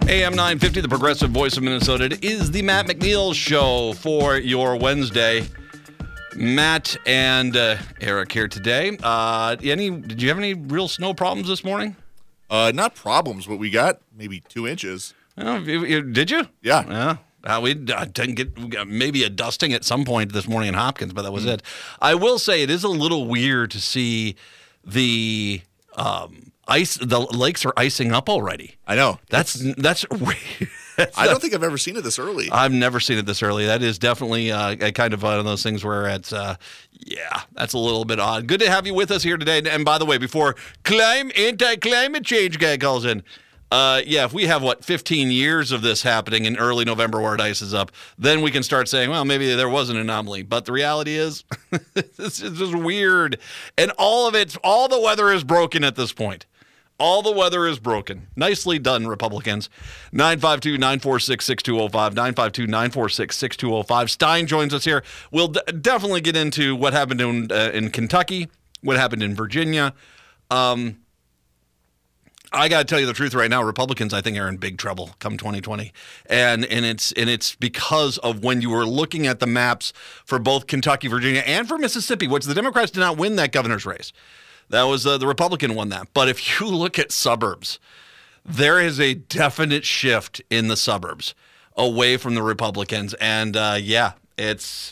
AM 950, the progressive voice of Minnesota. It is the Matt McNeil Show for your Wednesday. Matt and Eric here today. Did you have any real snow problems this morning? Not problems, but we got maybe 2 inches. Oh, did you? Yeah. We didn't we got maybe a dusting at some point this morning in Hopkins, but that was it. I will say it is a little weird to see the ice. The lakes are icing up already. I know. That's weird. I don't think I've ever seen it this early. I've never seen it this early. That is definitely a kind of one of those things where it's, that's a little bit odd. Good to have you with us here today. And by the way, before anti-climate change guy calls in, if we have, 15 years of this happening in early November where it ices up, then we can start saying, well, maybe there was an anomaly. But the reality is, it's just weird. And all the weather is broken at this point. All the weather is broken. Nicely done, Republicans. 952-946-6205, 952-946-6205. Stein joins us here. We'll definitely get into what happened in Kentucky, what happened in Virginia. I got to tell you the truth right now, Republicans, I think, are in big trouble come 2020. And it's because of when you were looking at the maps for both Kentucky, Virginia, and for Mississippi, which the Democrats did not win that governor's race. That was the Republican won that. But if you look at suburbs, there is a definite shift in the suburbs away from the Republicans. And it's,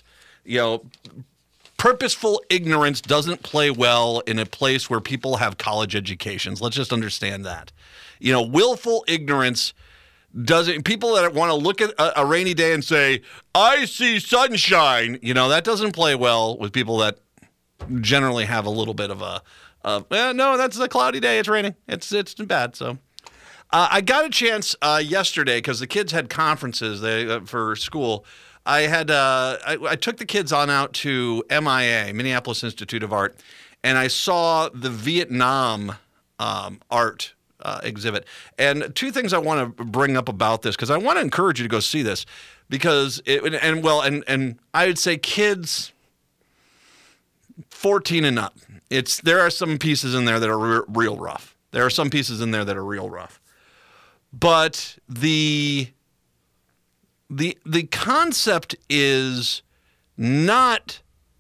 purposeful ignorance doesn't play well in a place where people have college educations. Let's just understand that. Willful ignorance doesn't, people that want to look at a rainy day and say, I see sunshine, that doesn't play well with people that generally have a little bit of no, that's a cloudy day. It's raining. It's bad. So I got a chance yesterday because the kids had conferences for school. I took the kids on out to MIA, Minneapolis Institute of Art, and I saw the Vietnam art exhibit. And two things I want to bring up about this because I want to encourage you to go see this because and I would say kids 14 and up. There are some pieces in there that are real rough. There are some pieces in there that are real rough. But the concept is not,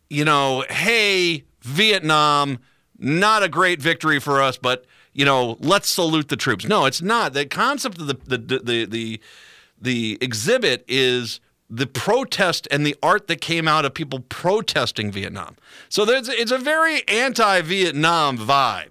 hey, Vietnam, not a great victory for us, but, let's salute the troops. No, it's not. The concept of the exhibit is the protest and the art that came out of people protesting Vietnam. So it's a very anti-Vietnam vibe.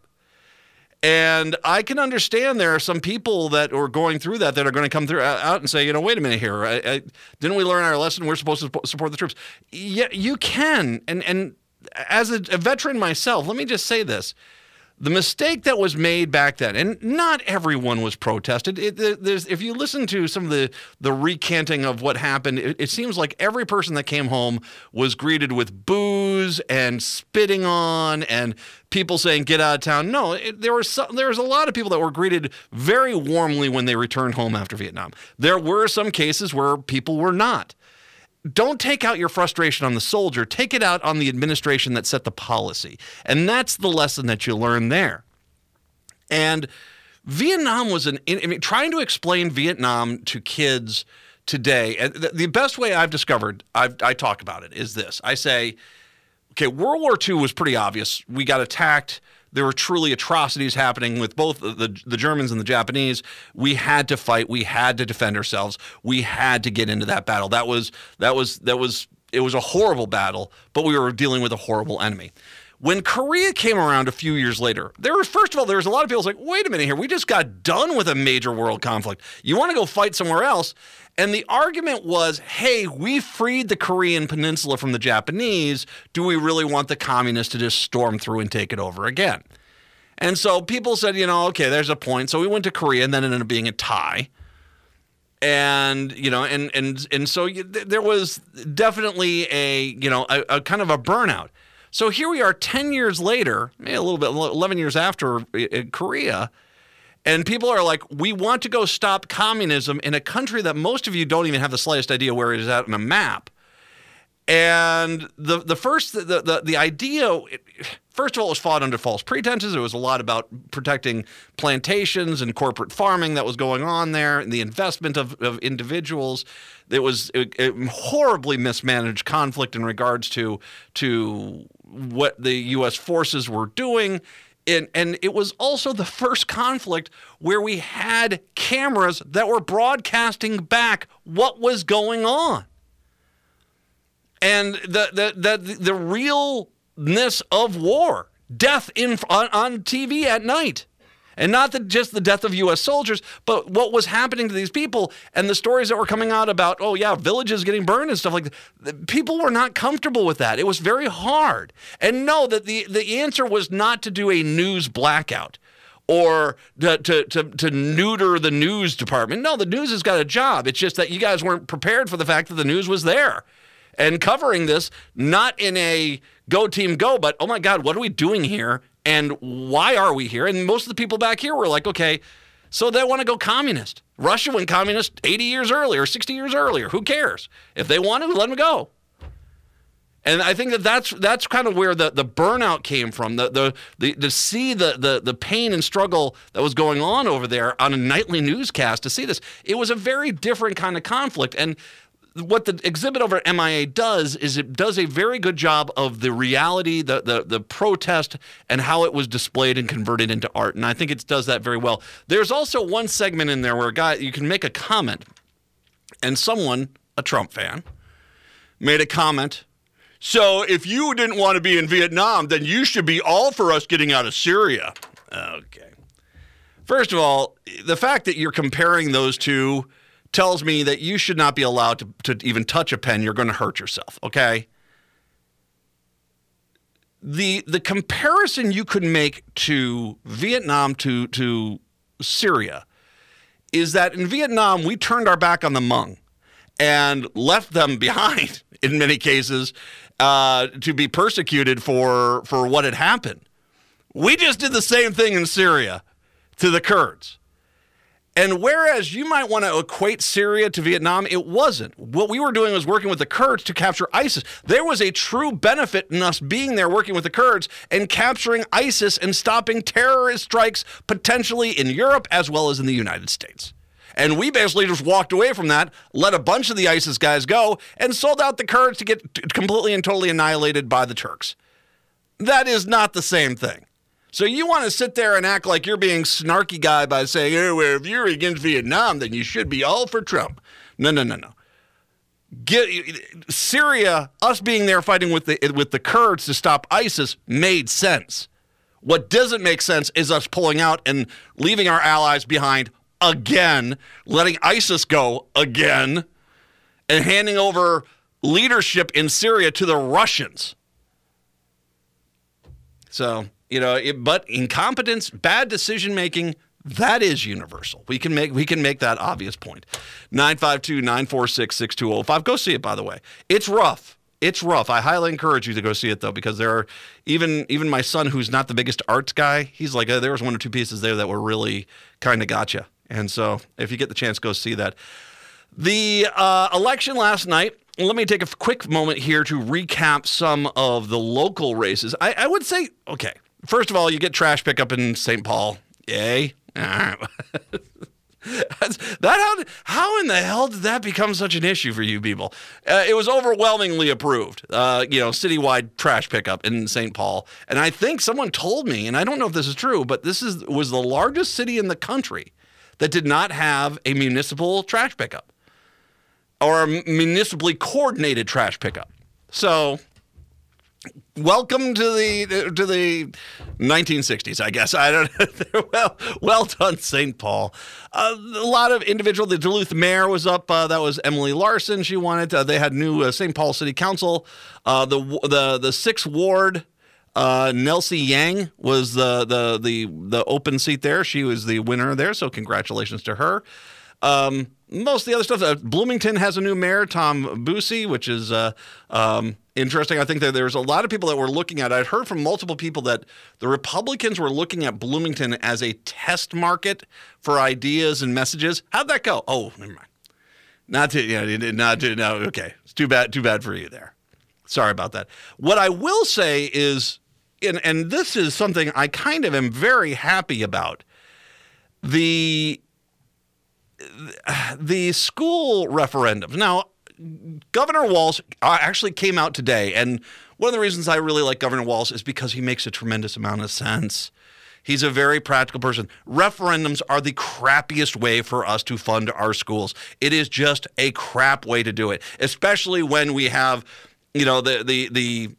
And I can understand there are some people that are going through that are going to come out and say, wait a minute here. Didn't we learn our lesson? We're supposed to support the troops. Yeah, you can. And as a veteran myself, let me just say this. The mistake that was made back then, and not everyone was protested. If you listen to some of the recanting of what happened, it seems like every person that came home was greeted with boos and spitting on and people saying, get out of town. No, there was a lot of people that were greeted very warmly when they returned home after Vietnam. There were some cases where people were not. Don't take out your frustration on the soldier. Take it out on the administration that set the policy. And that's the lesson that you learn there. And Vietnam was trying to explain Vietnam to kids today. And the best way I've discovered, I talk about it, is this. I say, okay, World War II was pretty obvious. We got attacked. There were truly atrocities happening with both the Germans and the Japanese. We had to fight. We had to defend ourselves. We had to get into that battle. It was a horrible battle, but we were dealing with a horrible enemy. When Korea came around a few years later, there was a lot of people like, wait a minute here. We just got done with a major world conflict. You want to go fight somewhere else? And the argument was, hey, we freed the Korean peninsula from the Japanese. Do we really want the communists to just storm through and take it over again? And so people said, okay, there's a point. So we went to Korea, and then it ended up being a tie. And, so there was definitely a kind of a burnout. So here we are 10 years later, maybe a little bit, 11 years after Korea, and people are like, we want to go stop communism in a country that most of you don't even have the slightest idea where it is at on a map. And the idea, first of all, it was fought under false pretenses. It was a lot about protecting plantations and corporate farming that was going on there, and the investment of individuals. It was a horribly mismanaged conflict in regards to what the U.S. forces were doing. And it was also the first conflict where we had cameras that were broadcasting back what was going on. And the realness of war, death on TV at night. And not just the death of U.S. soldiers, but what was happening to these people and the stories that were coming out about, oh, yeah, villages getting burned and stuff like that. People were not comfortable with that. It was very hard. And no, that the answer was not to do a news blackout or to neuter the news department. No, the news has got a job. It's just that you guys weren't prepared for the fact that the news was there. And covering this, not in a go team go, but, oh, my God, what are we doing here? And why are we here? And most of the people back here were like, okay, so they want to go communist. Russia went communist 80 years earlier, 60 years earlier. Who cares? If they want to, let them go. And I think that's kind of where the burnout came from. To see the pain and struggle that was going on over there on a nightly newscast, to see this, it was a very different kind of conflict. And what the exhibit over at MIA does is it does a very good job of the reality, the protest, and how it was displayed and converted into art. And I think it does that very well. There's also one segment in there where you can make a comment, and someone, a Trump fan, made a comment. So if you didn't want to be in Vietnam, then you should be all for us getting out of Syria. Okay. First of all, the fact that you're comparing those two tells me that you should not be allowed to even touch a pen. You're going to hurt yourself, okay? The comparison you could make to Vietnam to Syria is that in Vietnam, we turned our back on the Hmong and left them behind, in many cases, to be persecuted for what had happened. We just did the same thing in Syria to the Kurds. And whereas you might want to equate Syria to Vietnam, it wasn't. What we were doing was working with the Kurds to capture ISIS. There was a true benefit in us being there working with the Kurds and capturing ISIS and stopping terrorist strikes potentially in Europe as well as in the United States. And we basically just walked away from that, let a bunch of the ISIS guys go, and sold out the Kurds to get completely and totally annihilated by the Turks. That is not the same thing. So you want to sit there and act like you're being snarky guy by saying, oh, well, if you're against Vietnam, then you should be all for Trump. No. Syria, us being there fighting with the Kurds to stop ISIS made sense. What doesn't make sense is us pulling out and leaving our allies behind again, letting ISIS go again, and handing over leadership in Syria to the Russians. So, but incompetence, bad decision-making, that is universal. We can make that obvious point. 952-946-6205. Go see it, by the way. It's rough. I highly encourage you to go see it, though, because there are even my son, who's not the biggest arts guy, he's like, there was one or two pieces there that were really kind of gotcha. And so if you get the chance, go see that. The election last night, let me take a quick moment here to recap some of the local races. I would say, okay, first of all, you get trash pickup in St. Paul. Yay. All right. How in the hell did that become such an issue for you people? It was overwhelmingly approved, citywide trash pickup in St. Paul. And I think someone told me, and I don't know if this is true, but was the largest city in the country that did not have a municipal trash pickup or a municipally coordinated trash pickup. So welcome to the 1960s, I guess. I don't know. Well done, St. Paul. A lot of individual. The Duluth mayor was up. That was Emily Larson. She won it. They had new St. Paul City Council. The 6th Ward. Nelsie Yang was the open seat there. She was the winner there. So congratulations to her. Most of the other stuff, Bloomington has a new mayor, Tom Busey, which is interesting. I think that there's a lot of people that were looking at it. I'd heard from multiple people that the Republicans were looking at Bloomington as a test market for ideas and messages. How'd that go? Oh, never mind. Okay. It's too bad for you there. Sorry about that. What I will say is, and this is something I kind of am very happy about, the school referendums. Now, Governor Walz actually came out today, and one of the reasons I really like Governor Walz is because he makes a tremendous amount of sense. He's a very practical person. Referendums are the crappiest way for us to fund our schools. It is just a crap way to do it, especially when we have, the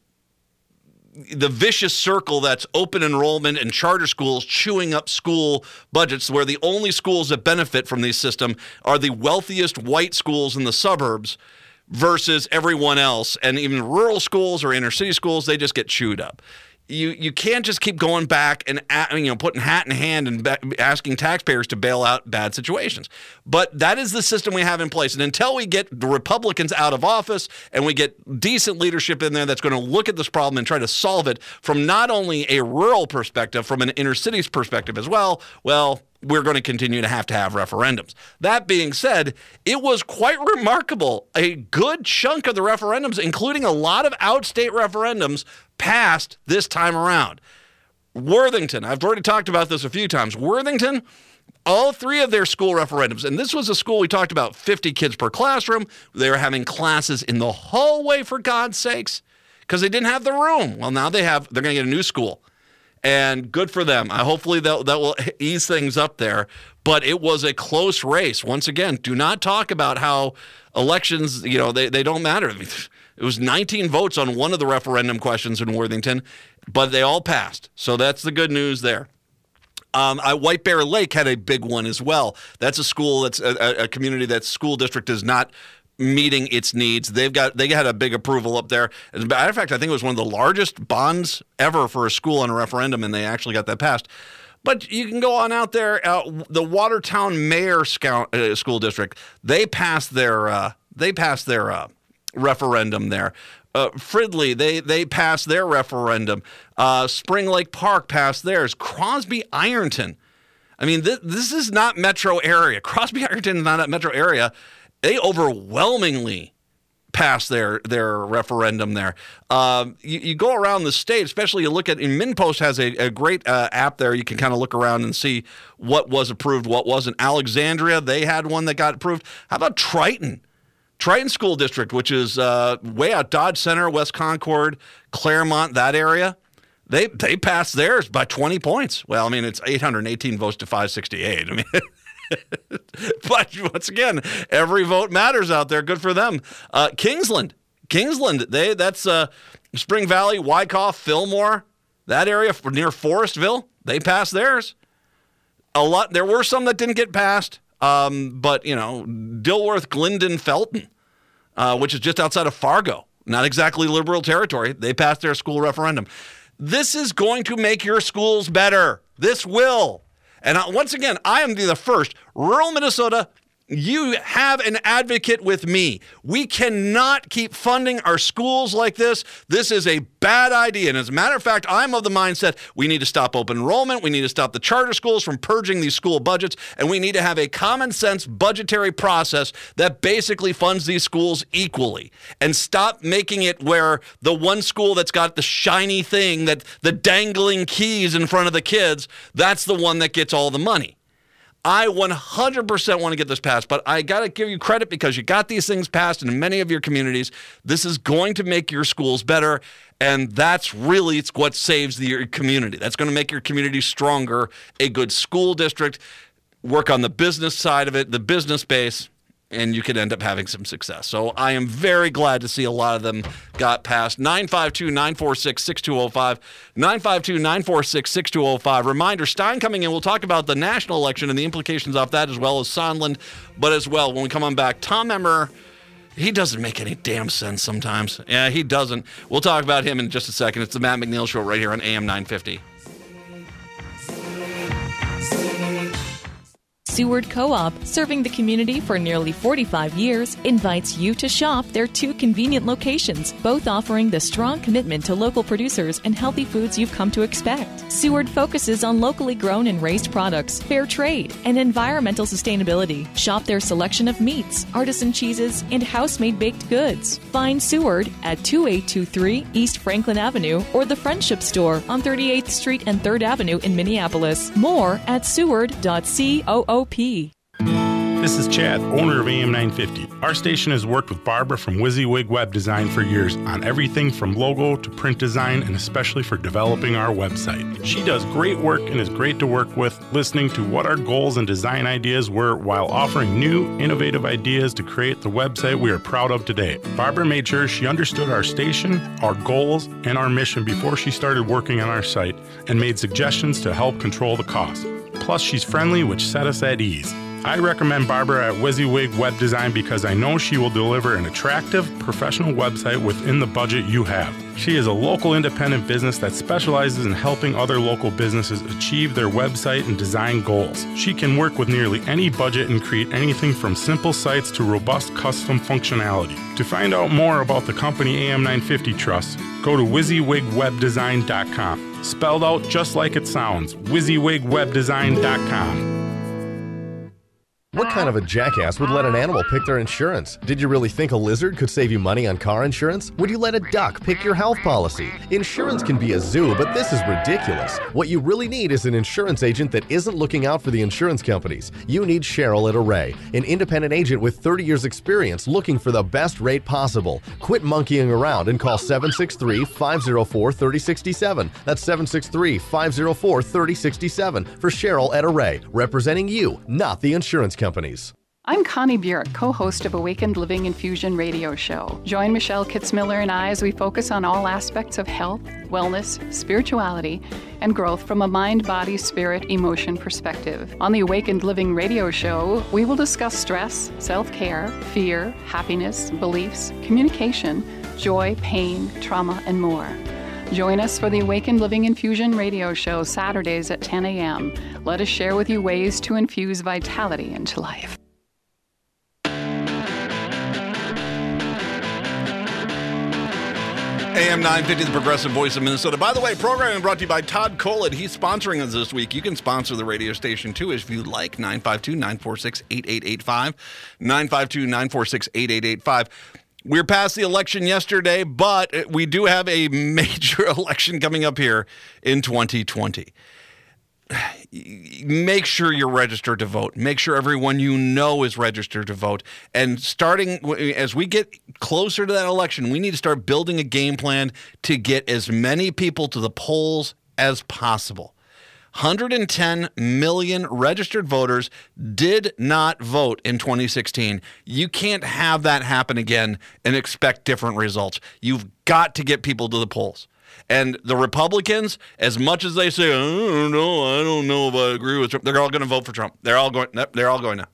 vicious circle that's open enrollment and charter schools chewing up school budgets, where the only schools that benefit from this system are the wealthiest white schools in the suburbs versus everyone else. And even rural schools or inner city schools, they just get chewed up. You can't just keep going back and putting hat in hand and asking taxpayers to bail out bad situations. But that is the system we have in place. And until we get the Republicans out of office and we get decent leadership in there that's going to look at this problem and try to solve it from not only a rural perspective, from an inner cities perspective as well, we're going to continue to have referendums. That being said, it was quite remarkable. A good chunk of the referendums, including a lot of outstate referendums, passed this time around. Worthington, I've already talked about this a few times. Worthington, all three of their school referendums, and this was a school we talked about, 50 kids per classroom. They were having classes in the hallway, for God's sakes, because they didn't have the room. Well, now they're going to get a new school. And good for them. Hopefully that will ease things up there. But it was a close race. Once again, do not talk about how elections, they don't matter. It was 19 votes on one of the referendum questions in Worthington, but they all passed. So that's the good news there. White Bear Lake had a big one as well. That's a school that's a community that school district is not meeting its needs. They had a big approval up there. As a matter of fact, I think it was one of the largest bonds ever for a school on a referendum, and they actually got that passed. But you can go on out there. The Watertown Mayor School District, they passed their referendum there. Fridley, they passed their referendum. Spring Lake Park passed theirs. Crosby Ironton. I mean, this is not metro area. Crosby Ironton is not a metro area. They overwhelmingly passed their referendum there. You go around the state, especially you look at, MinPost has a great app there. You can kind of look around and see what was approved, what wasn't. Alexandria, they had one that got approved. How about Triton? Triton School District, which is way out Dodge Center, West Concord, Claremont, that area. They passed theirs by 20 points. Well, I mean, it's 818 votes to 568. I mean, but once again, every vote matters out there. Good for them. Kingsland, that's Spring Valley, Wyckoff, Fillmore, that area near Forestville. They passed theirs. A lot. There were some that didn't get passed, but Dilworth, Glendon, Felton, which is just outside of Fargo, not exactly liberal territory. They passed their school referendum. This is going to make your schools better. This will. And once again, I am the first. Rural Minnesota, you have an advocate with me. We cannot keep funding our schools like this. This is a bad idea. And as a matter of fact, I'm of the mindset we need to stop open enrollment. We need to stop the charter schools from purging these school budgets. And we need to have a common sense budgetary process that basically funds these schools equally. And stop making it where the one school that's got the shiny thing, that the dangling keys in front of the kids, that's the one that gets all the money. I 100% want to get this passed, but I got to give you credit because you got these things passed in many of your communities. This is going to make your schools better, and that's really what saves your community. That's going to make your community stronger, a good school district, work on the business side of it, the business base, and you could end up having some success. So I am very glad to see a lot of them got passed. 952-946-6205. 952-946-6205. Reminder, Stein coming in. We'll talk about the national election and the implications of that, as well as Sondland. But as well, when we come on back, Tom Emmer, he doesn't make any damn sense sometimes. Yeah, he doesn't. We'll talk about him in just a second. It's the Matt McNeil Show right here on AM 950. Seward Co-op, serving the community for nearly 45 years, invites you to shop their 2 convenient locations, both offering the strong commitment to local producers and healthy foods you've come to expect. Seward focuses on locally grown and raised products, fair trade, and environmental sustainability. Shop their selection of meats, artisan cheeses, and house-made baked goods. Find Seward at 2823 East Franklin Avenue or the Friendship Store on 38th Street and 3rd Avenue in Minneapolis. More at seward.coop. This is Chad, owner of AM 950. Our station has worked with Barbara from WYSIWYG Web Design for years on everything from logo to print design, and especially for developing our website. She does great work and is great to work with, listening to what our goals and design ideas were while offering new, innovative ideas to create the website we are proud of today. Barbara made sure she understood our station, our goals, and our mission before she started working on our site and made suggestions to help control the cost. Plus, she's friendly, which set us at ease. I recommend Barbara at WYSIWYG Web Design because I know she will deliver an attractive, professional website within the budget you have. She is a local independent business that specializes in helping other local businesses achieve their website and design goals. She can work with nearly any budget and create anything from simple sites to robust custom functionality. To find out more about the company AM 950 Trust, go to WYSIWYGWebDesign.com. Spelled out just like it sounds, WYSIWYGWebDesign.com. What kind of a jackass would let an animal pick their insurance? Did you really think a lizard could save you money on car insurance? Would you let a duck pick your health policy? Insurance can be a zoo, but this is ridiculous. What you really need is an insurance agent that isn't looking out for the insurance companies. You need Cheryl at Array, an independent agent with 30 years experience looking for the best rate possible. Quit monkeying around and call 763-504-3067. That's 763-504-3067 for Cheryl at Array, representing you, not the insurance companies. I'm Connie Bjork, co-host of Awakened Living Infusion radio show. Join Michelle Kitzmiller and I as we focus on all aspects of health, wellness, spirituality, and growth from a mind, body, spirit, emotion perspective. On the Awakened Living radio show, we will discuss stress, self-care, fear, happiness, beliefs, communication, joy, pain, trauma, and more. Join us for the Awakened Living Infusion radio show Saturdays at 10 a.m. Let us share with you ways to infuse vitality into life. AM 950, the progressive voice of Minnesota. By the way, programming brought to you by Todd Collett. He's sponsoring us this week. You can sponsor the radio station, too, if you like. 952-946-8885. 952-946-8885. We're past the election yesterday, but we do have a major election coming up here in 2020. Make sure you're registered to vote. Make sure everyone you know is registered to vote. And starting as we get closer to that election, we need to start building a game plan to get as many people to the polls as possible. 110 million registered voters did not vote in 2016. You can't have that happen again and expect different results. You've got to get people to the polls. And the Republicans, as much as they say, I don't know if I agree with Trump, they're all going to vote for Trump. They're all going now.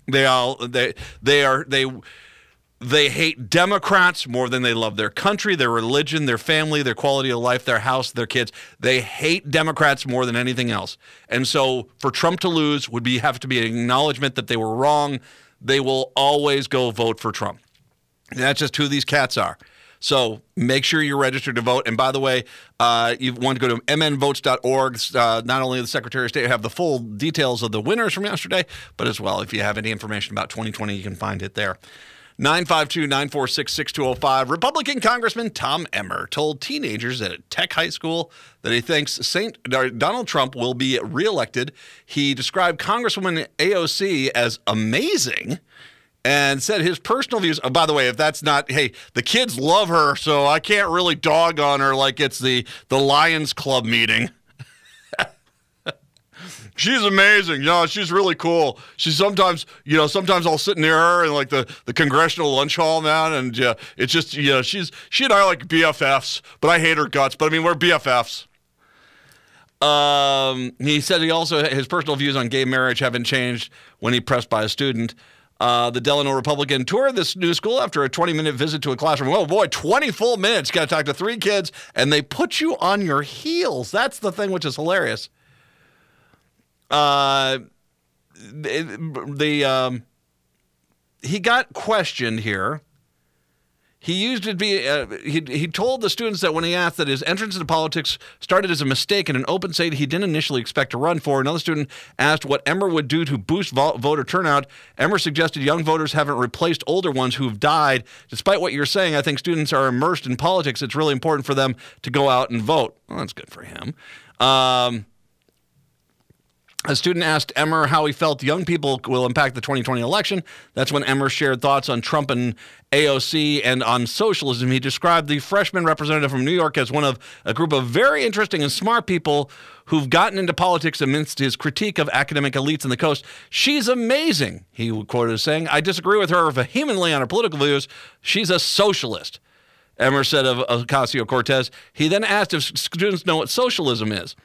They hate Democrats more than they love their country, their religion, their family, their quality of life, their house, their kids. They hate Democrats more than anything else. And so for Trump to lose would have to be an acknowledgement that they were wrong. They will always go vote for Trump. And that's just who these cats are. So make sure you're registered to vote. And by the way, you want to go to mnvotes.org. Not only the Secretary of State have the full details of the winners from yesterday, but as well, if you have any information about 2020, you can find it there. 952-946-6205. Republican Congressman Tom Emmer told teenagers at Tech High School that he thinks Donald Trump will be reelected. He described Congresswoman AOC as amazing and said his personal views. Oh, by the way, if that's not, hey, the kids love her, so I can't really dog on her like it's the Lions Club meeting. She's amazing. She's really cool. She's sometimes I'll sit near her in like the congressional lunch hall, man, and it's just, she and I are like BFFs, but I hate her guts. But I mean, we're BFFs. He said his personal views on gay marriage haven't changed when he pressed by a student. The Delano Republican toured this new school after a 20-minute visit to a classroom. Oh, boy, 20 full minutes. Got to talk to 3 kids, and they put you on your heels. That's the thing which is hilarious. he got questioned here. He used to be. He told the students that when he asked that his entrance into politics started as a mistake in an open seat he didn't initially expect to run for. Another student asked what Emmer would do to boost voter turnout. Emmer suggested young voters haven't replaced older ones who've died. Despite what you're saying, I think students are immersed in politics. It's really important for them to go out and vote. Well, that's good for him. A student asked Emmer how he felt young people will impact the 2020 election. That's when Emmer shared thoughts on Trump and AOC and on socialism. He described the freshman representative from New York as one of a group of very interesting and smart people who've gotten into politics amidst his critique of academic elites on the coast. She's amazing, he quoted as saying. I disagree with her vehemently on her political views. She's a socialist, Emmer said of Ocasio-Cortez. He then asked if students know what socialism is.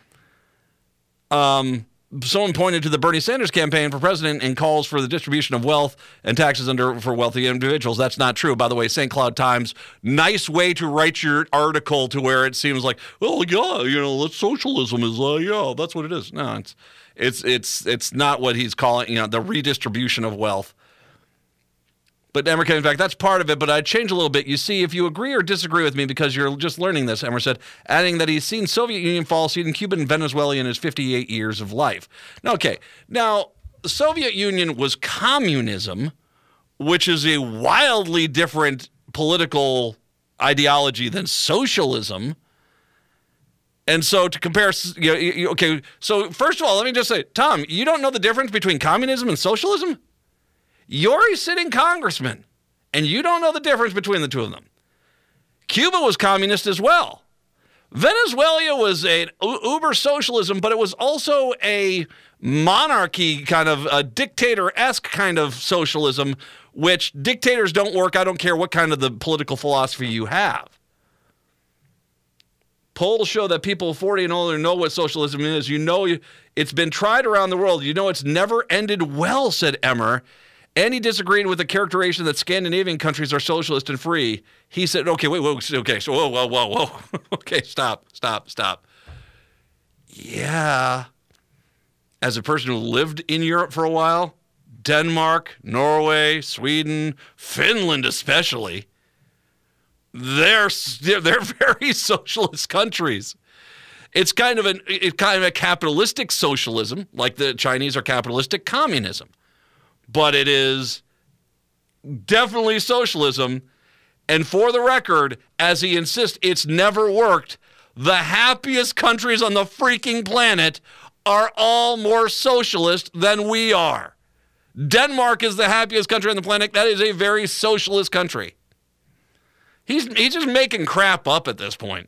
Someone pointed to the Bernie Sanders campaign for president and calls for the distribution of wealth and taxes for wealthy individuals. That's not true. By the way, St. Cloud Times, nice way to write your article to where it seems like, well, yeah, that's socialism is, yeah, that's what it is. No, it's not what he's calling, the redistribution of wealth. But Emmer came back, that's part of it, but I'd change a little bit. You see, if you agree or disagree with me because you're just learning this, Emmer said, adding that he's seen Soviet Union fall, seen Cuban and Venezuela in his 58 years of life. Okay, now, the Soviet Union was communism, which is a wildly different political ideology than socialism. And so to compare, okay, so first of all, let me just say, Tom, you don't know the difference between communism and socialism? You're a sitting congressman, and you don't know the difference between the two of them. Cuba was communist as well. Venezuela was an uber socialism, but it was also a monarchy kind of a dictator-esque kind of socialism, which dictators don't work. I don't care what kind of the political philosophy you have. Polls show that people 40 and older know what socialism is. It's been tried around the world. It's never ended well, said Emmer. And he disagreed with the characterization that Scandinavian countries are socialist and free. He said, okay, whoa. Okay, stop. Yeah. As a person who lived in Europe for a while, Denmark, Norway, Sweden, Finland especially, they're very socialist countries. It's kind of a capitalistic socialism, like the Chinese are capitalistic communism. But it is definitely socialism. And for the record, as he insists, it's never worked. The happiest countries on the freaking planet are all more socialist than we are. Denmark is the happiest country on the planet. That is a very socialist country. He's just making crap up at this point.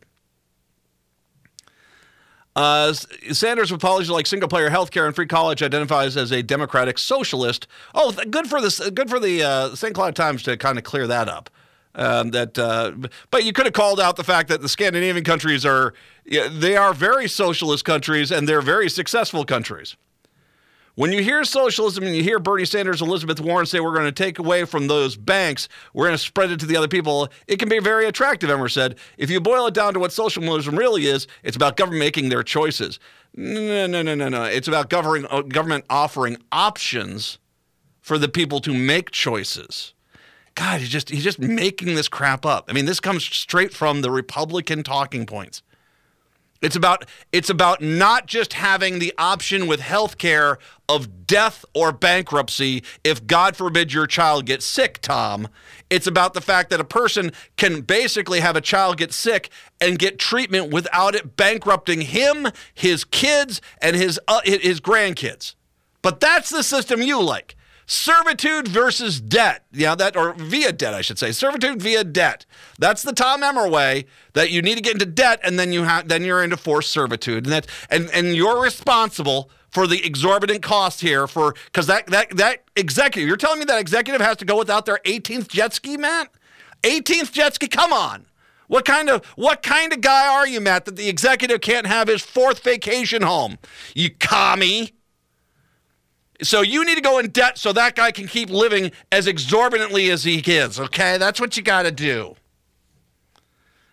Sanders, with policies like single-payer health care and free college, identifies as a democratic socialist. Oh, good for the St. Cloud Times to kind of clear that up. But you could have called out the fact that the Scandinavian countries are very socialist countries and they're very successful countries. When you hear socialism and you hear Bernie Sanders, Elizabeth Warren say we're going to take away from those banks, we're going to spread it to the other people, it can be very attractive, Emmer said. If you boil it down to what socialism really is, it's about government making their choices. No. It's about government offering options for the people to make choices. God, he's just making this crap up. I mean, this comes straight from the Republican talking points. It's about not just having the option with health care of death or bankruptcy if, God forbid, your child gets sick, Tom. It's about the fact that a person can basically have a child get sick and get treatment without it bankrupting him, his kids, and his grandkids. But that's the system you like. Servitude versus debt. Or via debt, I should say. Servitude via debt. That's the Tom Emmer way, that you need to get into debt and then you're into forced servitude. And you're responsible for the exorbitant cost here because that executive, you're telling me that executive has to go without their 18th jet ski, Matt? 18th jet ski? Come on. What kind of guy are you, Matt, that the executive can't have his 4th vacation home? You commie. So you need to go in debt so that guy can keep living as exorbitantly as he is, okay? That's what you got to do.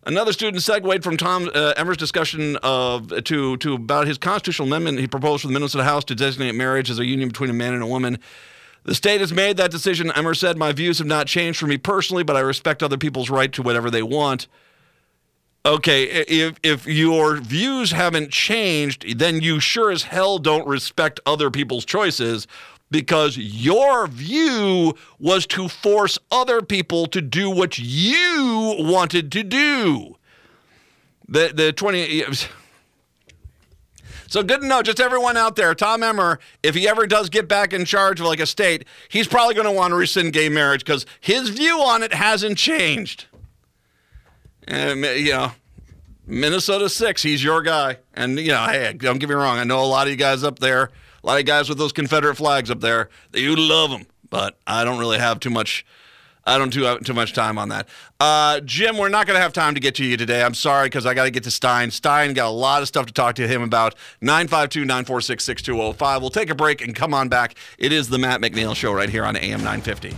Another student segued from Tom Emmer's discussion to about his constitutional amendment he proposed for the Minnesota House to designate marriage as a union between a man and a woman. The state has made that decision. Emmer said, "My views have not changed for me personally, but I respect other people's right to whatever they want." Okay, if your views haven't changed, then you sure as hell don't respect other people's choices, because your view was to force other people to do what you wanted to do. So good to know, just everyone out there, Tom Emmer, if he ever does get back in charge of like a state, he's probably going to want to rescind gay marriage because his view on it hasn't changed. And, Minnesota 6, he's your guy. And, hey, don't get me wrong, I know a lot of you guys up there, a lot of guys with those Confederate flags up there, you love them, but I don't really have too much time on that. Jim, we're not going to have time to get to you today. I'm sorry, because I got to get to Stein. Stein got a lot of stuff to talk to him about. 952-946-6205. We'll take a break and come on back. It is the Matt McNeil Show right here on AM 950.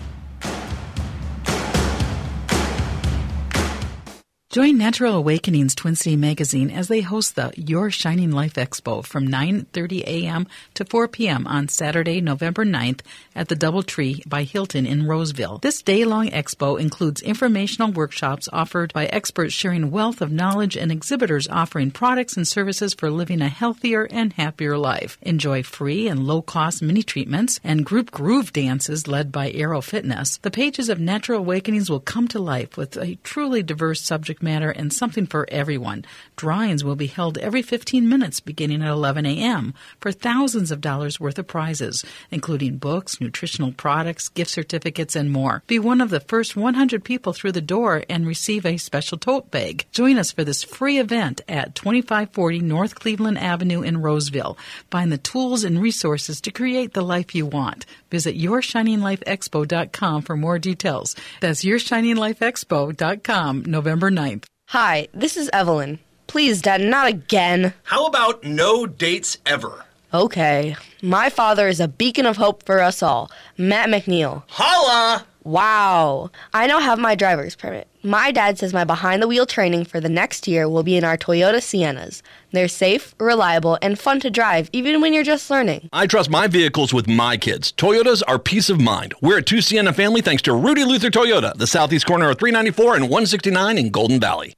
Join Natural Awakenings Twin City Magazine as they host the Your Shining Life Expo from 9:30 a.m. to 4 p.m. on Saturday, November 9th at the Doubletree by Hilton in Roseville. This day-long expo includes informational workshops offered by experts sharing wealth of knowledge and exhibitors offering products and services for living a healthier and happier life. Enjoy free and low-cost mini-treatments and group groove dances led by Aero Fitness. The pages of Natural Awakenings will come to life with a truly diverse subject matter and something for everyone. Drawings will be held every 15 minutes beginning at 11 a.m. for thousands of dollars worth of prizes, including books, nutritional products, gift certificates, and more. Be one of the first 100 people through the door and receive a special tote bag. Join us for this free event at 2540 North Cleveland Avenue in Roseville. Find the tools and resources to create the life you want. Visit YourShiningLifeExpo.com for more details. That's YourShiningLifeExpo.com, November 9th. Hi, this is Evelyn. Please, Dad, not again. How about no dates ever? Okay. My father is a beacon of hope for us all. Matt McNeil. Holla! Wow. I now have my driver's permit. My dad says my behind-the-wheel training for the next year will be in our Toyota Siennas. They're safe, reliable, and fun to drive, even when you're just learning. I trust my vehicles with my kids. Toyotas are peace of mind. We're a 2 Sienna family thanks to Rudy Luther Toyota, the southeast corner of 394 and 169 in Golden Valley.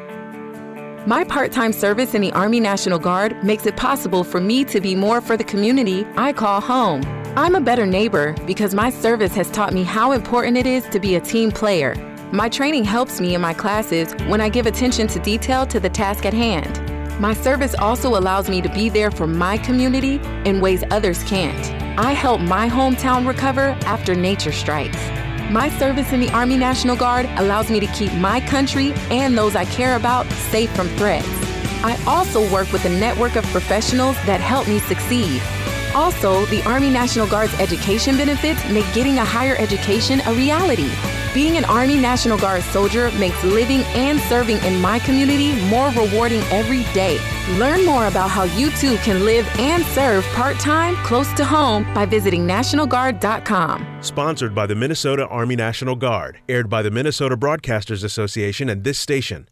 My part-time service in the Army National Guard makes it possible for me to be more for the community I call home. I'm a better neighbor because my service has taught me how important it is to be a team player. My training helps me in my classes when I give attention to detail to the task at hand. My service also allows me to be there for my community in ways others can't. I help my hometown recover after nature strikes. My service in the Army National Guard allows me to keep my country and those I care about safe from threats. I also work with a network of professionals that help me succeed. Also, the Army National Guard's education benefits make getting a higher education a reality. Being an Army National Guard soldier makes living and serving in my community more rewarding every day. Learn more about how you too can live and serve part-time close to home by visiting NationalGuard.com. Sponsored by the Minnesota Army National Guard. Aired by the Minnesota Broadcasters Association and this station.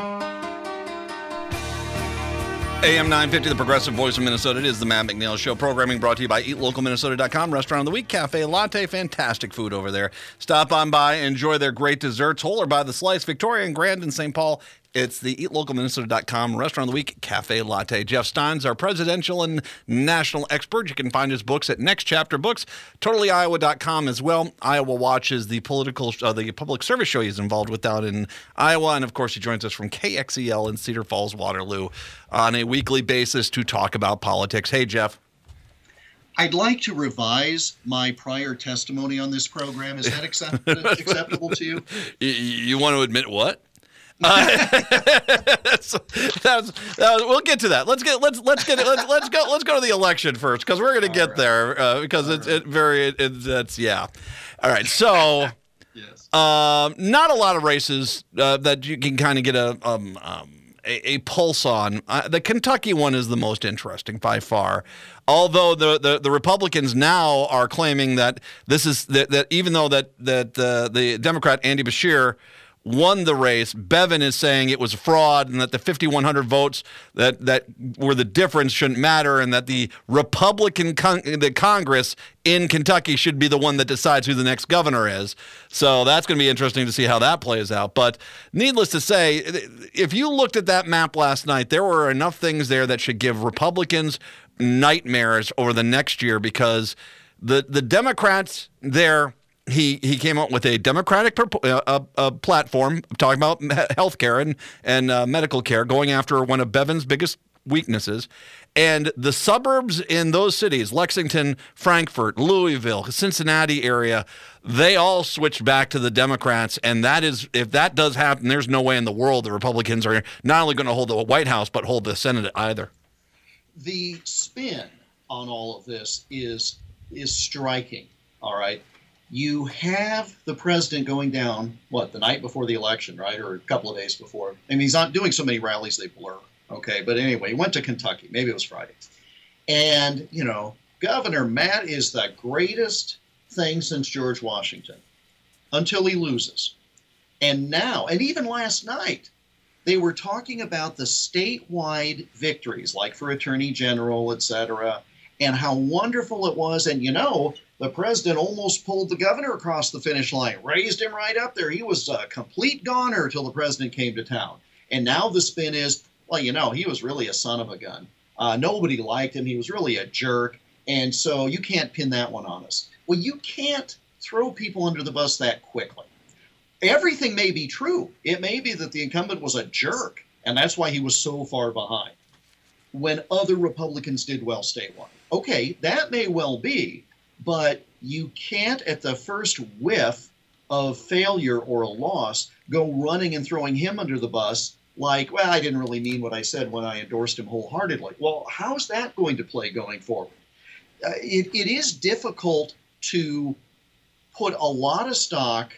AM 950, the progressive voice of Minnesota. It is the Matt McNeil Show. Programming brought to you by EatLocalMinnesota.com. Restaurant of the Week, Cafe Latte. Fantastic food over there. Stop on by, enjoy their great desserts. Whole or by the slice. Victoria and Grand and St. Paul. It's the EatLocalMinnesota.com Restaurant of the Week, Cafe Latte. Jeff Stein's our presidential and national expert. You can find his books at Next Chapter Books, TotallyIowa.com as well. Iowa Watch is the the public service show he's involved with out in Iowa. And, of course, he joins us from KXEL in Cedar Falls, Waterloo on a weekly basis to talk about politics. Hey, Jeff. I'd like to revise my prior testimony on this program. Is that acceptable to you? You want to admit what? We'll get to that. Let's go to the election first because we're going to get there because it's yeah. All right. So, yes. Not a lot of races that you can kind of get a pulse on. The Kentucky one is the most interesting by far. Although the Republicans now are claiming that this is that even though that the Democrat Andy Beshear won the race. Bevin is saying it was fraud and that the 5,100 votes that were the difference shouldn't matter, and that the Republican the Congress in Kentucky should be the one that decides who the next governor is. So that's going to be interesting to see how that plays out. But needless to say, if you looked at that map last night, there were enough things there that should give Republicans nightmares over the next year, because the Democrats there, he came up with a Democratic platform talking about health care and medical care, going after one of Bevin's biggest weaknesses. And the suburbs in those cities, Lexington, Frankfort, Louisville, Cincinnati area, they all switched back to the Democrats. And that is, if that does happen, there's no way in the world the Republicans are not only going to hold the White House, but hold the Senate either. The spin on all of this is striking, all right? You have the president going down, the night before the election, right? Or a couple of days before. I mean, he's not doing so many rallies, they blur. Okay, but anyway, he went to Kentucky. Maybe it was Friday. And, Governor Matt is the greatest thing since George Washington until he loses. And now, and even last night, they were talking about the statewide victories, like for Attorney General, et cetera, and how wonderful it was. And, the president almost pulled the governor across the finish line, raised him right up there. He was a complete goner till the president came to town. And now the spin is, he was really a son of a gun. Nobody liked him. He was really a jerk. And so you can't pin that one on us. Well, you can't throw people under the bus that quickly. Everything may be true. It may be that the incumbent was a jerk, and that's why he was so far behind when other Republicans did well statewide. Okay, that may well be, but you can't, at the first whiff of failure or a loss, go running and throwing him under the bus like, I didn't really mean what I said when I endorsed him wholeheartedly. Well, how's that going to play going forward? It is difficult to put a lot of stock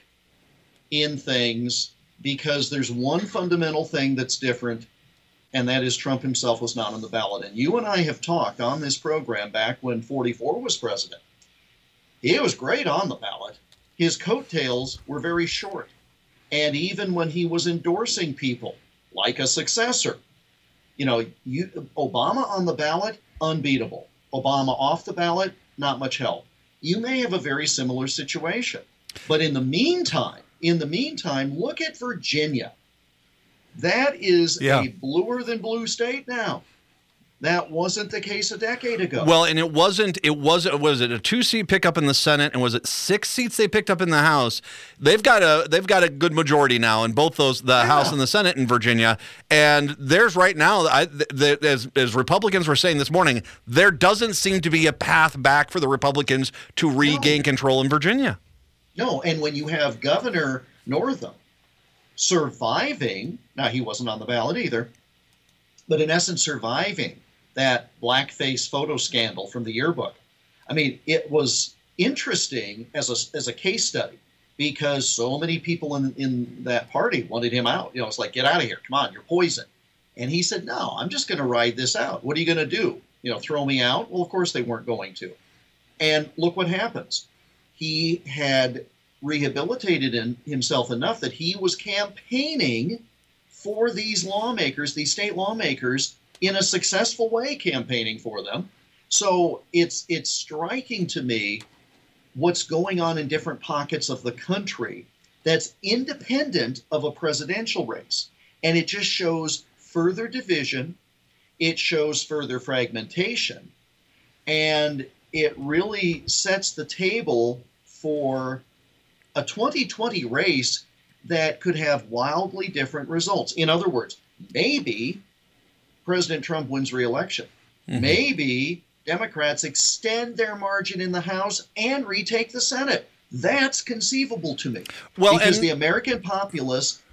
in things because there's one fundamental thing that's different, and that is Trump himself was not on the ballot. And you and I have talked on this program back when 44 was president. He was great on the ballot. His coattails were very short. And even when he was endorsing people, like a successor. Obama on the ballot, unbeatable. Obama off the ballot, not much help. You may have a very similar situation. But in the meantime, look at Virginia. That is a bluer than blue state now. That wasn't the case a decade ago. Well, and was it a 2-seat pickup in the Senate, and was it 6 seats they picked up in the House? They've got a good majority now in both those, the House and the Senate in Virginia. And there's right now, as Republicans were saying this morning, there doesn't seem to be a path back for the Republicans to regain control in Virginia. No, and when you have Governor Northam surviving, now he wasn't on the ballot either, but in essence surviving that blackface photo scandal from the yearbook. I mean, it was interesting as a case study because so many people in that party wanted him out. It's like, get out of here. Come on, you're poison. And he said, no, I'm just going to ride this out. What are you going to do? Throw me out? Well, of course they weren't going to. And look what happens. He had rehabilitated himself enough that he was campaigning for these lawmakers, these state lawmakers, in a successful way, campaigning for them. So it's striking to me what's going on in different pockets of the country that's independent of a presidential race. And it just shows further division. It shows further fragmentation. And it really sets the table for a 2020 race that could have wildly different results. In other words, maybe President Trump wins re-election. Mm-hmm. Maybe Democrats extend their margin in the House and retake the Senate. That's conceivable to me. Because the American populace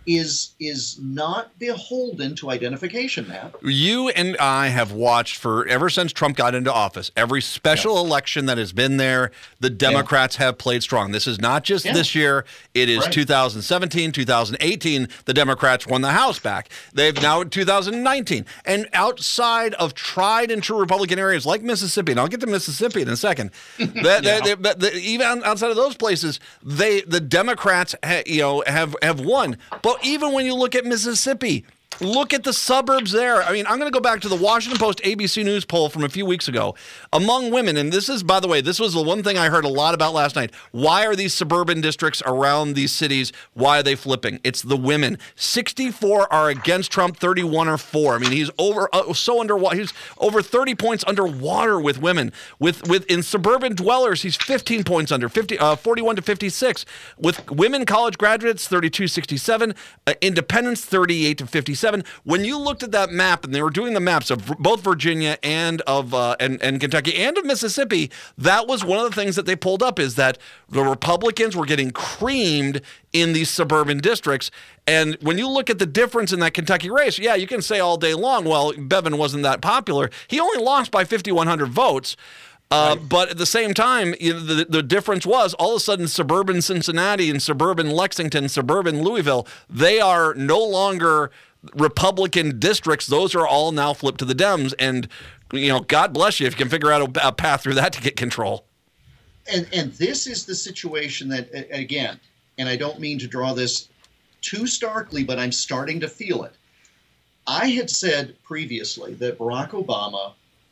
is not beholden to identification, Matt. You and I have watched ever since Trump got into office, every special election that has been there, the Democrats have played strong. This is not just this year. It is 2017, 2018, the Democrats won the House back. They've now in 2019. And outside of tried and true Republican areas like Mississippi, and I'll get to Mississippi in a second, even outside of those places, the Democrats have won. But even when you look at Mississippi, look at the suburbs there. I mean, I'm going to go back to the Washington Post ABC News poll from a few weeks ago. Among women, and this is, by the way, this was the one thing I heard a lot about last night. Why are these suburban districts around these cities, why are they flipping? It's the women. 64 are against Trump, 31 are for. I mean, he's over underwater. He's over 30 points underwater with women. In suburban dwellers, he's 15 points under, 41 to 56. With women college graduates, 32-67. Independents, 38 to 57. When you looked at that map, and they were doing the maps of both Virginia and of and Kentucky and of Mississippi, that was one of the things that they pulled up, is that the Republicans were getting creamed in these suburban districts. And when you look at the difference in that Kentucky race, you can say all day long, well, Bevin wasn't that popular. He only lost by 5,100 votes. But at the same time, the difference was all of a sudden suburban Cincinnati and suburban Lexington, suburban Louisville, they are no longer Republican districts. Those are all now flipped to the Dems. And, God bless you if you can figure out a path through that to get control. And this is the situation that, again, and I don't mean to draw this too starkly, but I'm starting to feel it. I had said previously that Barack Obama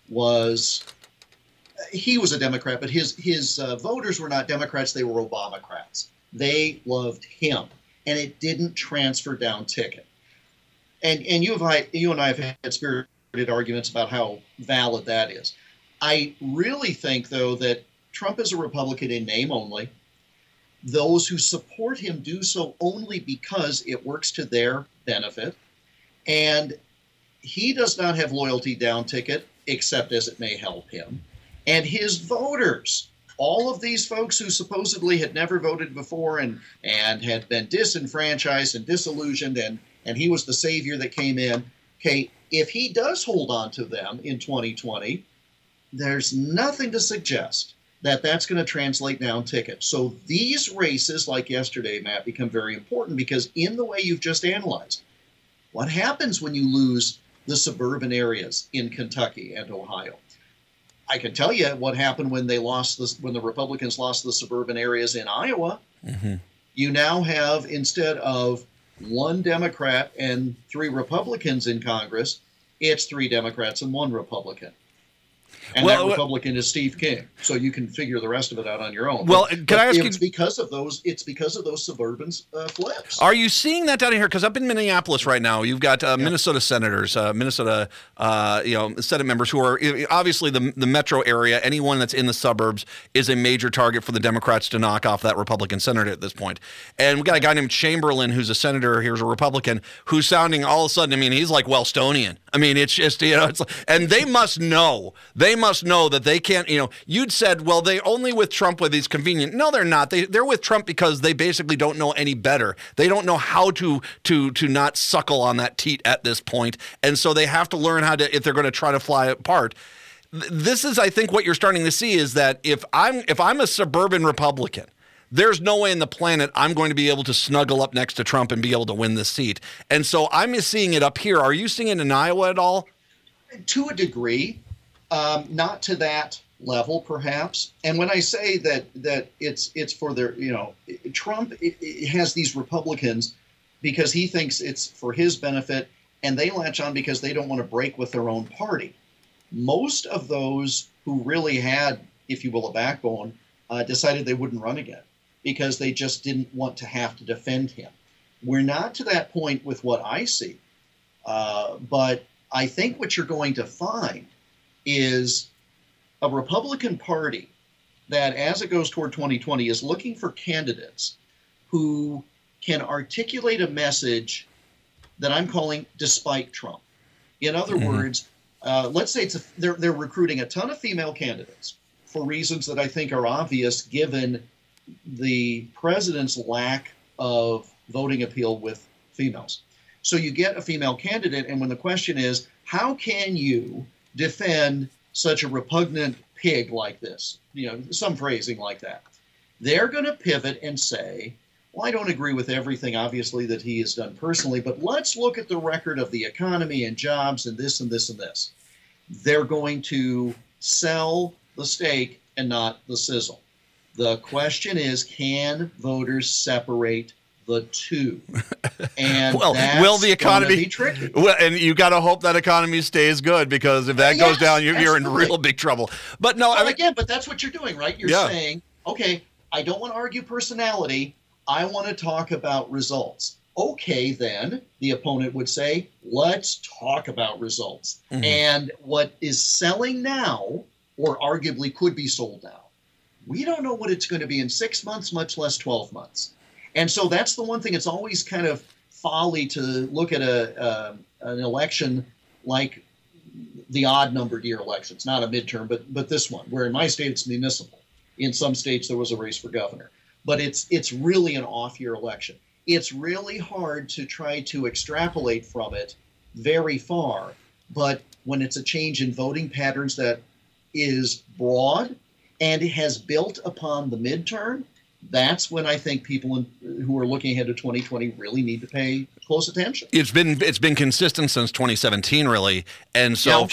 he was a Democrat, but his voters were not Democrats. They were Obamacrats. They loved him, and it didn't transfer down ticket. And you and I have had spirited arguments about how valid that is. I really think, though, that Trump is a Republican in name only. Those who support him do so only because it works to their benefit. And he does not have loyalty down ticket, except as it may help him. And his voters, all of these folks who supposedly had never voted before and had been disenfranchised and disillusioned, and he was the savior that came in. Okay, if he does hold on to them in 2020, there's nothing to suggest that that's going to translate down ticket. So these races, like yesterday, Matt, become very important because in the way you've just analyzed, what happens when you lose the suburban areas in Kentucky and Ohio? I can tell you what happened when the Republicans lost the suburban areas in Iowa. Mm-hmm. You now have, instead of one Democrat and 3 Republicans in Congress, it's 3 Democrats and 1 Republican. And that Republican is Steve King. So you can figure the rest of it out on your own. Well, can I ask you? It's because of those suburban flips. Are you seeing that down here? Because up in Minneapolis right now, you've got Minnesota senators, Senate members who are obviously the metro area. Anyone that's in the suburbs is a major target for the Democrats to knock off that Republican senator at this point. And we've got a guy named Chamberlain, who's a senator. Here's a Republican who's sounding all of a sudden. I mean, he's like Wellstonian. I mean, it's just and they must know. They must know that they can't, you'd said, well, they only with Trump with these convenient. No, they're not. They're with Trump because they basically don't know any better. They don't know how to not suckle on that teat at this point. And so they have to learn how to, if they're going to try to fly apart. This is, I think, what you're starting to see is that if I'm a suburban Republican, there's no way in the planet I'm going to be able to snuggle up next to Trump and be able to win this seat. And so I'm seeing it up here. Are you seeing it in Iowa at all? To a degree. Not to that level, perhaps. And when I say that it's for their, Trump has these Republicans because he thinks it's for his benefit, and they latch on because they don't want to break with their own party. Most of those who really had, if you will, a backbone, decided they wouldn't run again because they just didn't want to have to defend him. We're not to that point with what I see, but I think what you're going to find is a Republican Party that, as it goes toward 2020, is looking for candidates who can articulate a message that I'm calling despite Trump. In other words, let's say they're recruiting a ton of female candidates for reasons that I think are obvious given the president's lack of voting appeal with females. So you get a female candidate, and when the question is, how can you defend such a repugnant pig like this? Some phrasing like that. They're going to pivot and say, well, I don't agree with everything, obviously, that he has done personally, but let's look at the record of the economy and jobs and this and this and this. They're going to sell the steak and not the sizzle. The question is, can voters separate the two? And will the economy be tricky? Well, and you got to hope that economy stays good, because if that goes down, you're in real big trouble. But no, but that's what you're doing, right? You're saying, okay, I don't want to argue personality. I want to talk about results. Okay, then, the opponent would say, let's talk about results. Mm-hmm. And what is selling now, or arguably could be sold now, we don't know what it's going to be in 6 months, much less 12 months. And so that's the one thing. It's always kind of folly to look at an election like the odd-numbered year elections, not a midterm, but this one, where in my state it's municipal. In some states there was a race for governor. But it's really an off-year election. It's really hard to try to extrapolate from it very far. But when it's a change in voting patterns that is broad and it has built upon the midterm, that's when I think people who are looking ahead to 2020 really need to pay close attention. It's been consistent since 2017, really, and so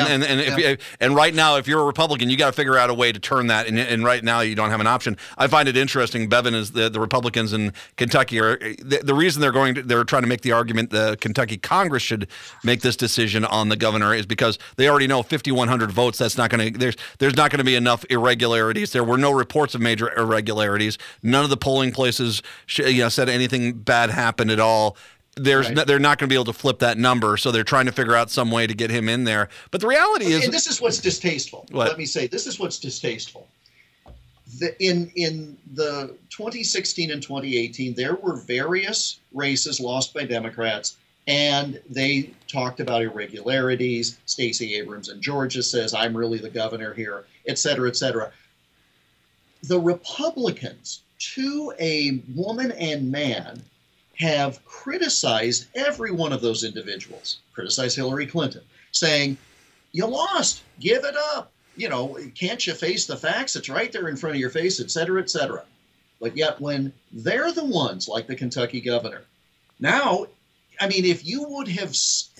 and right now, if you're a Republican, you got to figure out a way to turn that. And right now, you don't have an option. I find it interesting. Bevan, is the Republicans in Kentucky are the reason they're trying to make the argument the Kentucky Congress should make this decision on the governor is because they already know 5,100 votes. That's not going to there's not going to be enough irregularities. There were no reports of major irregularities. None of the polling places said anything bad happened at all. They're not going to be able to flip that number, so they're trying to figure out some way to get him in there. But the reality is, and this is what's distasteful. What? Let me say, this is what's distasteful. In the 2016 and 2018, there were various races lost by Democrats, and they talked about irregularities. Stacey Abrams in Georgia says, "I'm really the governor here," et cetera, et cetera. The Republicans, to a woman and man, have criticized every one of those individuals, criticized Hillary Clinton, saying, you lost, give it up. Can't you face the facts? It's right there in front of your face, et cetera, et cetera. But yet when they're the ones, like the Kentucky governor, now, if you would have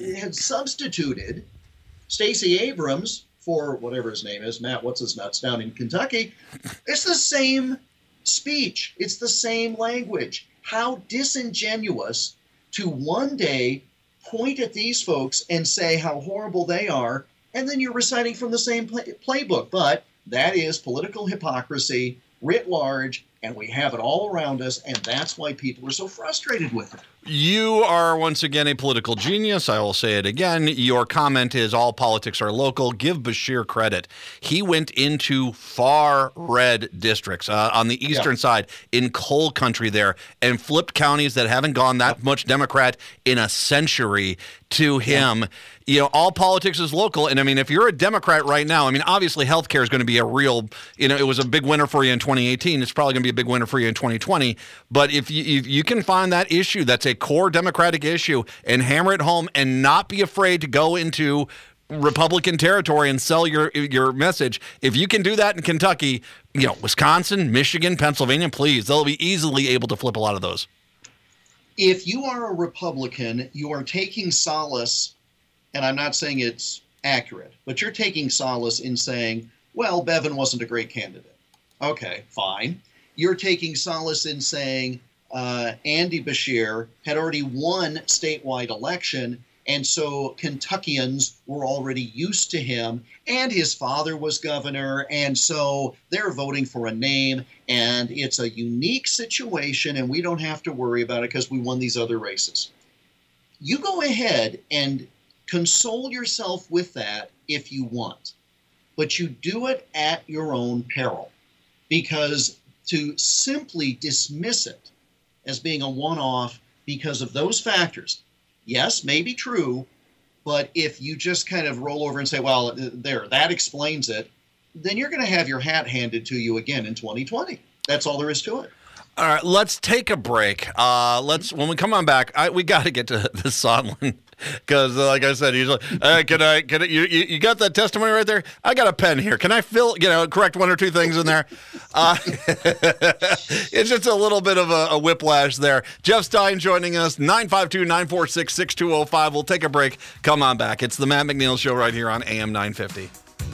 substituted Stacey Abrams for whatever his name is, Matt, what's his nuts, down in Kentucky, it's the same speech. It's the same language. How disingenuous to one day point at these folks and say how horrible they are, and then you're reciting from the same playbook. But that is political hypocrisy writ large, and we have it all around us, and that's why people are so frustrated with it. You are once again a political genius. I will say it again. Your comment is all politics are local. Give Beshear credit. He went into far red districts on the eastern side in coal country there and flipped counties that haven't gone that much Democrat in a century to him. All politics is local. And if you're a Democrat right now, obviously healthcare is going to be a real, it was a big winner for you in 2018. It's probably going to be a big winner for you in 2020. But if you can find that issue that's a core Democratic issue and hammer it home and not be afraid to go into Republican territory and sell your message. If you can do that in Kentucky, Wisconsin, Michigan, Pennsylvania, please, they'll be easily able to flip a lot of those. If you are a Republican, you are taking solace, and I'm not saying it's accurate, but you're taking solace in saying, well, Bevan wasn't a great candidate. Okay, fine. You're taking solace in saying Andy Beshear had already won statewide election, and so Kentuckians were already used to him, and his father was governor, and so they're voting for a name, and it's a unique situation, and we don't have to worry about it because we won these other races. You go ahead and console yourself with that if you want, but you do it at your own peril, because to simply dismiss it as being a one-off because of those factors, yes, may be true, but if you just kind of roll over and say, well, that explains it, then you're going to have your hat handed to you again in 2020. That's all there is to it. All right, let's take a break. When we come on back, we got to get to the Sondland because, like I said, he's like, you got that testimony right there? I got a pen here. Can I correct one or two things in there? It's just a little bit of a whiplash there. Jeff Stein joining us, 952-946-6205. We'll take a break. Come on back. It's the Matt McNeil Show right here on AM 950.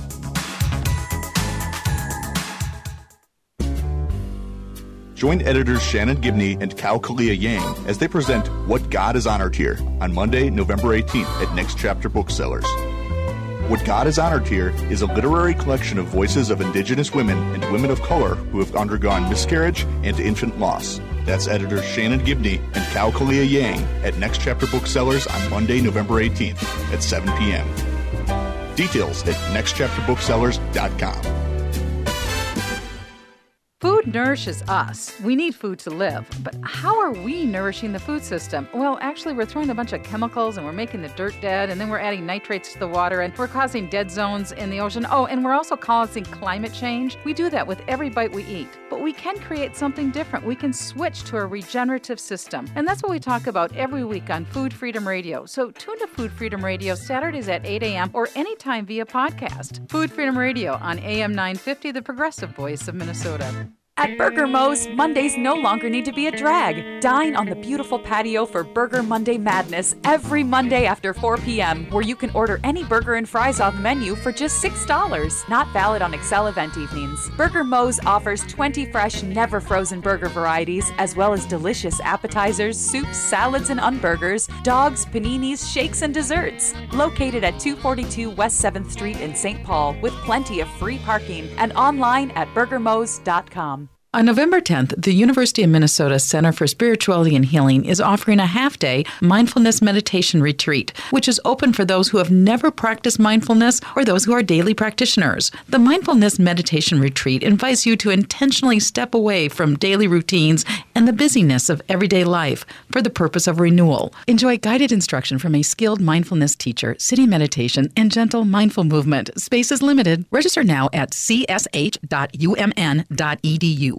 Join editors Shannon Gibney and Cal Kalia Yang as they present What God Is Honored Here on Monday, November 18th at Next Chapter Booksellers. What God Is Honored Here is a literary collection of voices of Indigenous women and women of color who have undergone miscarriage and infant loss. That's editors Shannon Gibney and Cal Kalia Yang at Next Chapter Booksellers on Monday, November 18th at 7 p.m. Details at nextchapterbooksellers.com. Food nourishes us. We need food to live. But how are we nourishing the food system? Well, actually, we're throwing a bunch of chemicals and we're making the dirt dead, and then we're adding nitrates to the water, and we're causing dead zones in the ocean. Oh, and we're also causing climate change. We do that with every bite we eat. But we can create something different. We can switch to a regenerative system. And that's what we talk about every week on Food Freedom Radio. So tune to Food Freedom Radio Saturdays at 8 a.m. or anytime via podcast. Food Freedom Radio on AM 950, the progressive voice of Minnesota. At Burger Mo's, Mondays no longer need to be a drag. Dine on the beautiful patio for Burger Monday Madness every Monday after 4 p.m., where you can order any burger and fries on the menu for just $6. Not valid on Excel event evenings. Burger Mo's offers 20 fresh, never frozen burger varieties, as well as delicious appetizers, soups, salads, and unburgers, dogs, paninis, shakes, and desserts. Located at 242 West 7th Street in St. Paul, with plenty of free parking, and online at burgermos.com. On November 10th, the University of Minnesota Center for Spirituality and Healing is offering a half-day mindfulness meditation retreat, which is open for those who have never practiced mindfulness or those who are daily practitioners. The mindfulness meditation retreat invites you to intentionally step away from daily routines and the busyness of everyday life for the purpose of renewal. Enjoy guided instruction from a skilled mindfulness teacher, sitting meditation, and gentle mindful movement. Space is limited. Register now at csh.umn.edu.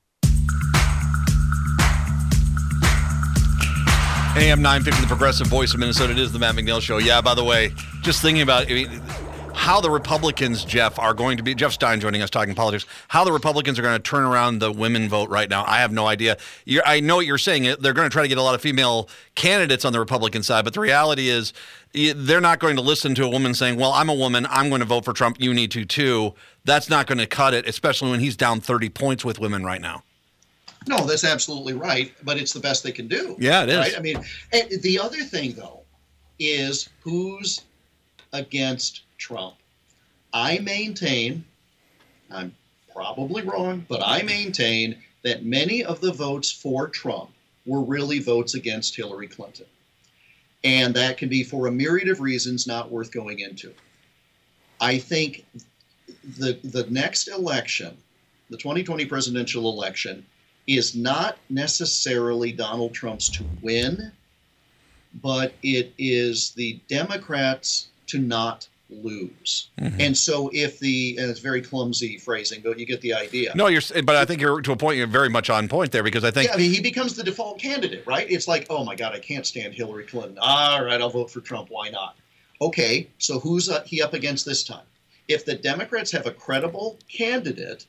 AM 950, the progressive voice of Minnesota. It is the Matt McNeil Show. Yeah, by the way, just thinking about how the Republicans, Jeff, are going to be, Jeff Stein joining us talking politics, how the Republicans are going to turn around the women vote right now. I have no idea. I know what you're saying. They're going to try to get a lot of female candidates on the Republican side, but the reality is they're not going to listen to a woman saying, well, I'm a woman, I'm going to vote for Trump, you need to too. That's not going to cut it, especially when he's down 30 points with women right now. No, that's absolutely right, but it's the best they can do. Yeah, it is. Right? I mean, and the other thing, though, is who's against Trump. I maintain, I'm probably wrong, but I maintain that many of the votes for Trump were really votes against Hillary Clinton. And that can be for a myriad of reasons not worth going into. I think the next election, the 2020 presidential election, is not necessarily Donald Trump's to win, but it is the Democrats to not lose. Mm-hmm. And so if and it's very clumsy phrasing, but you get the idea. No, but I think you're to a point, you're very much on point there, because I think. Yeah, I mean, he becomes the default candidate, right? It's like, oh my God, I can't stand Hillary Clinton. All right, I'll vote for Trump. Why not? Okay, so who's he up against this time? If the Democrats have a credible candidate,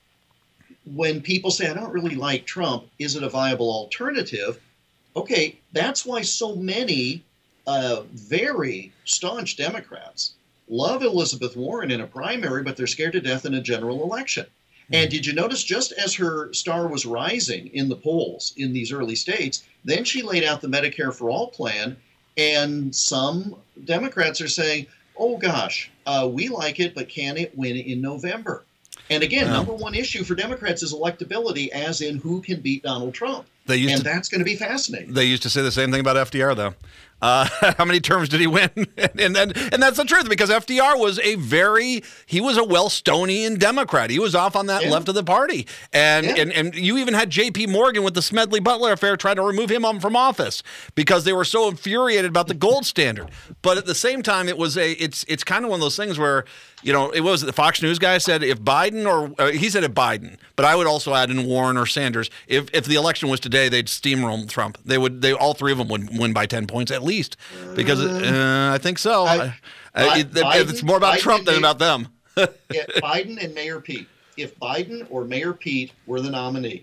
when people say, I don't really like Trump, is it a viable alternative? Okay, that's why so many very staunch Democrats love Elizabeth Warren in a primary, but they're scared to death in a general election. And did you notice just as her star was rising in the polls in these early states, then she laid out the Medicare for All plan, and some Democrats are saying, oh gosh, we like it, but can it win in November? And again, number one issue for Democrats is electability, as in who can beat Donald Trump. And that's going to be fascinating. They used to say the same thing about FDR, though. How many terms did he win? and that's the truth, because FDR was a Wellstonian Democrat. He was off on that left of the party. And you even had J.P. Morgan with the Smedley Butler affair trying to remove him from office because they were so infuriated about the gold standard. But at the same time, it's kind of one of those things where, it was the Fox News guy said if Biden he said if Biden, but I would also add in Warren or Sanders, if the election was today, they'd steamroll Trump. All three of them would win by 10 points at least, because I think so. It's more about Trump than about them. Biden and Mayor Pete. If Biden or Mayor Pete were the nominee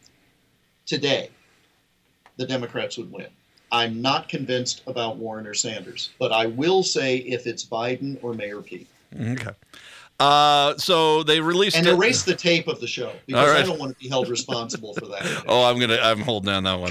today, the Democrats would win. I'm not convinced about Warren or Sanders, but I will say if it's Biden or Mayor Pete. Okay. So they released and erase the tape of the show, because I don't want to be held responsible for that. I'm holding down that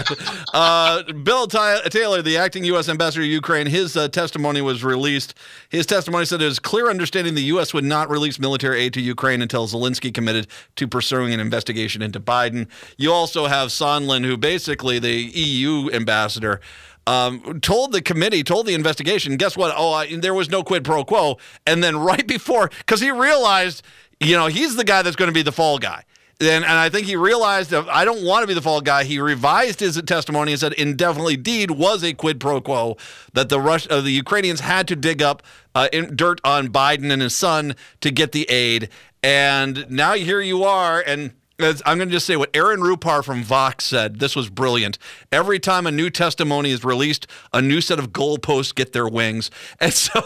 one. Bill Taylor, the acting U.S. ambassador to Ukraine, his testimony was released. His testimony said it was clear understanding the U.S. would not release military aid to Ukraine until Zelensky committed to pursuing an investigation into Biden. You also have Sondland, who basically the EU ambassador, told the investigation, guess what? There was no quid pro quo. And then right before, because he realized, he's the guy that's going to be the fall guy. And I think he realized that I don't want to be the fall guy. He revised his testimony and said indeed was a quid pro quo, that the Ukrainians had to dig up dirt on Biden and his son to get the aid. And now here you are, and I'm going to just say what Aaron Rupar from Vox said. This was brilliant. Every time a new testimony is released, a new set of goalposts get their wings. And so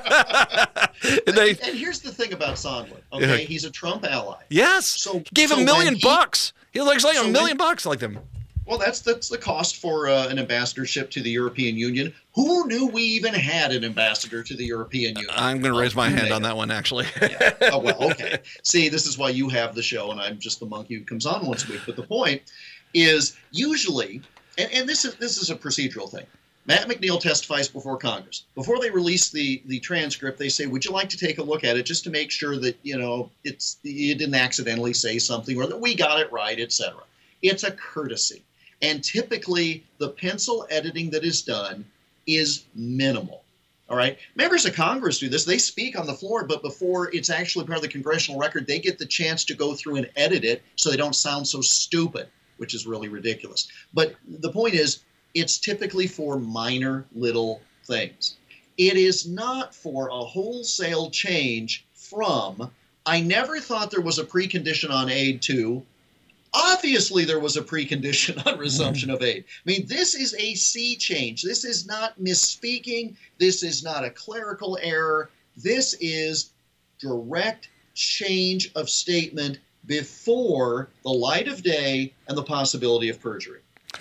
and here's the thing about Sondland. Okay, he's a Trump ally. Yes. So gave him $1 million bucks. He looks like $1 million bucks like them. Well, that's the cost for an ambassadorship to the European Union. Who knew we even had an ambassador to the European Union? I'm going to raise my hand on that one, actually. Yeah. Oh, well, okay. See, this is why you have the show, and I'm just the monkey who comes on once a week. But the point is, usually, and this is a procedural thing. Matt McNeil testifies before Congress. Before they release the transcript, they say, would you like to take a look at it just to make sure that, you didn't accidentally say something or that we got it right, etc. It's a courtesy. And typically, the pencil editing that is done is minimal. All right. Members of Congress do this. They speak on the floor, but before it's actually part of the congressional record, they get the chance to go through and edit it so they don't sound so stupid, which is really ridiculous. But the point is, it's typically for minor little things. It is not for a wholesale change from, I never thought there was a precondition on aid to, obviously, there was a precondition on resumption of aid. I mean, this is a sea change. This is not misspeaking. This is not a clerical error. This is direct change of statement before the light of day and the possibility of perjury.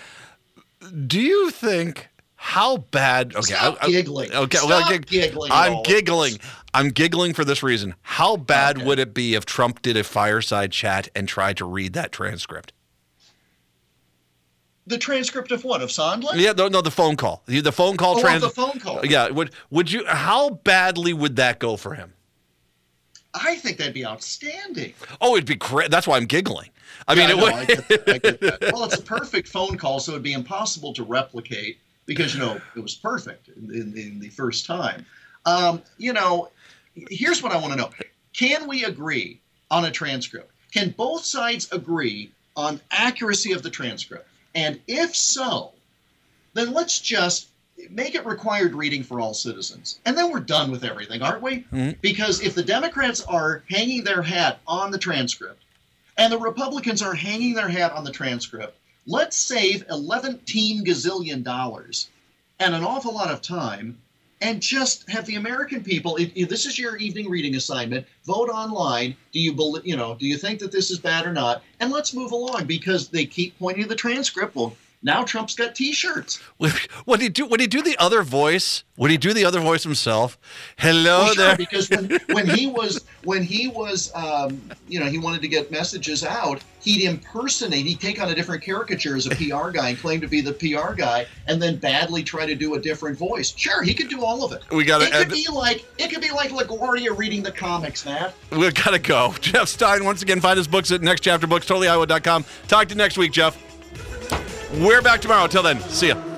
Do you think how bad? Okay, Stop giggling. Okay, Stop giggling. I'm giggling. I'm giggling for this reason. How bad would it be if Trump did a fireside chat and tried to read that transcript? The transcript of what? Of Sondland? Yeah, no, the phone call. The phone call. The phone call. Yeah, would you? How badly would that go for him? I think that'd be outstanding. Oh, it'd be great. That's why I'm giggling. I mean, I get that. Well, it's a perfect phone call, so it'd be impossible to replicate because it was perfect in the first time. Here's what I want to know. Can we agree on a transcript? Can both sides agree on accuracy of the transcript? And if so, then let's just make it required reading for all citizens. And then we're done with everything, aren't we? Mm-hmm. Because if the Democrats are hanging their hat on the transcript and the Republicans are hanging their hat on the transcript, let's save $11 gazillion and an awful lot of time and just have the American people, if this is your evening reading assignment, vote online. Do you think that this is bad or not? And let's move along, because they keep pointing to the transcript. Well, now Trump's got T-shirts. Would he do the other voice? Would he do the other voice himself? Hello sure, there. Because when he was he wanted to get messages out, he'd take on a different caricature as a PR guy and claim to be the PR guy, and then badly try to do a different voice. Sure, he could do all of it. It could be like LaGuardia reading the comics, Matt. We gotta go. Jeff Stein, once again, find his books at nextchapterbooks, totallyiowa.com. Talk to you next week, Jeff. We're back tomorrow. Until then, see ya.